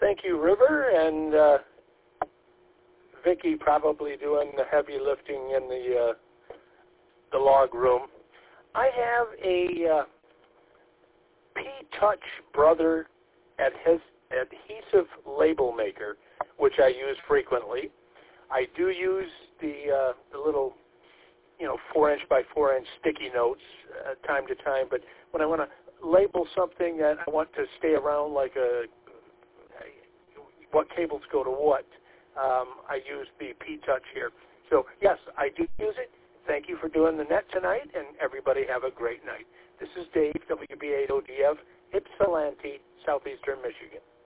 thank you, River, and Vicki probably doing the heavy lifting in the log room. I have a P-Touch Brother adhesive label maker, which I use frequently. I do use the little 4-inch by 4-inch sticky notes time to time, but when I want to label something that I want to stay around, like what cables go to what, I use the P-Touch here. So, yes, I do use it. Thank you for doing the net tonight, and everybody have a great night. This is Dave, WB8ODF, Ypsilanti, Southeastern Michigan.